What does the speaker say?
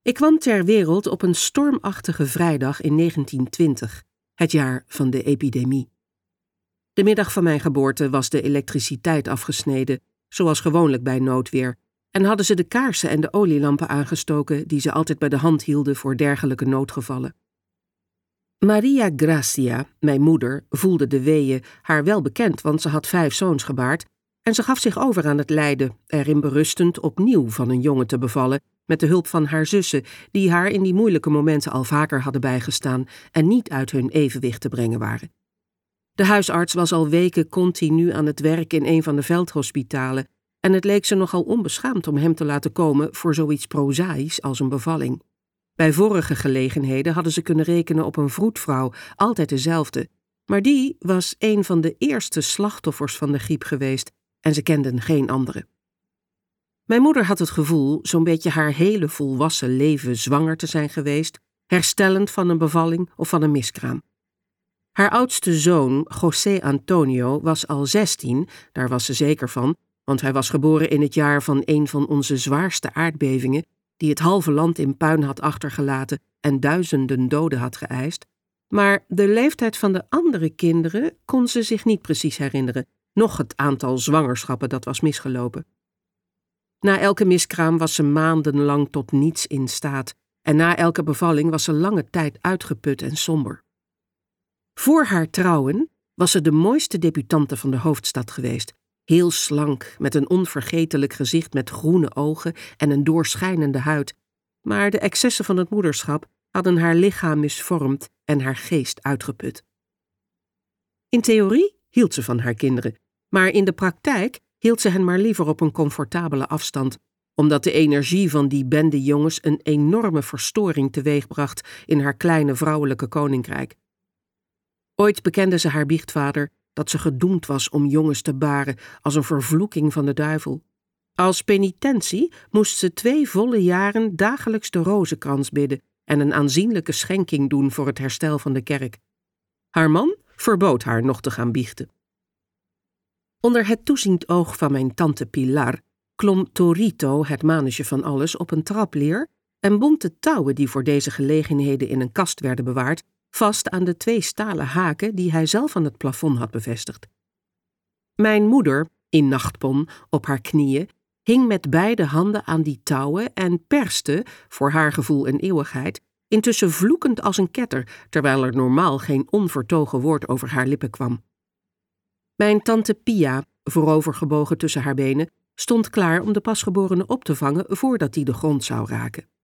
Ik kwam ter wereld op een stormachtige vrijdag in 1920, het jaar van de epidemie. De middag van mijn geboorte was de elektriciteit afgesneden, zoals gewoonlijk bij noodweer, en hadden ze de kaarsen en de olielampen aangestoken die ze altijd bij de hand hielden voor dergelijke noodgevallen. Maria Gracia, mijn moeder, voelde de weeën, haar wel bekend, want ze had 5 zoons gebaard, en ze gaf zich over aan het lijden, erin berustend opnieuw van een jongen te bevallen, met de hulp van haar zussen, die haar in die moeilijke momenten al vaker hadden bijgestaan en niet uit hun evenwicht te brengen waren. De huisarts was al weken continu aan het werk in een van de veldhospitalen en het leek ze nogal onbeschaamd om hem te laten komen voor zoiets prozaïs als een bevalling. Bij vorige gelegenheden hadden ze kunnen rekenen op een vroedvrouw, altijd dezelfde, maar die was een van de eerste slachtoffers van de griep geweest en ze kenden geen andere. Mijn moeder had het gevoel zo'n beetje haar hele volwassen leven zwanger te zijn geweest, herstellend van een bevalling of van een miskraam. Haar oudste zoon, José Antonio, was al 16, daar was ze zeker van, want hij was geboren in het jaar van een van onze zwaarste aardbevingen, die het halve land in puin had achtergelaten en duizenden doden had geëist. Maar de leeftijd van de andere kinderen kon ze zich niet precies herinneren, noch het aantal zwangerschappen dat was misgelopen. Na elke miskraam was ze maandenlang tot niets in staat en na elke bevalling was ze lange tijd uitgeput en somber. Voor haar trouwen was ze de mooiste debutante van de hoofdstad geweest, heel slank, met een onvergetelijk gezicht met groene ogen en een doorschijnende huid, maar de excessen van het moederschap hadden haar lichaam misvormd en haar geest uitgeput. In theorie hield ze van haar kinderen, maar in de praktijk hield ze hen maar liever op een comfortabele afstand, omdat de energie van die bende jongens een enorme verstoring teweegbracht in haar kleine vrouwelijke koninkrijk. Ooit bekende ze haar biechtvader dat ze gedoemd was om jongens te baren als een vervloeking van de duivel. Als penitentie moest ze 2 volle jaren dagelijks de rozenkrans bidden en een aanzienlijke schenking doen voor het herstel van de kerk. Haar man verbood haar nog te gaan biechten. Onder het toeziend oog van mijn tante Pilar klom Torito, het manetje van alles, op een trapleer en bond de touwen die voor deze gelegenheden in een kast werden bewaard vast aan de 2 stalen haken die hij zelf aan het plafond had bevestigd. Mijn moeder, in nachtpon, op haar knieën, hing met beide handen aan die touwen en perste, voor haar gevoel een eeuwigheid, intussen vloekend als een ketter, terwijl er normaal geen onvertogen woord over haar lippen kwam. Mijn tante Pia, voorovergebogen tussen haar benen, stond klaar om de pasgeborene op te vangen voordat die de grond zou raken.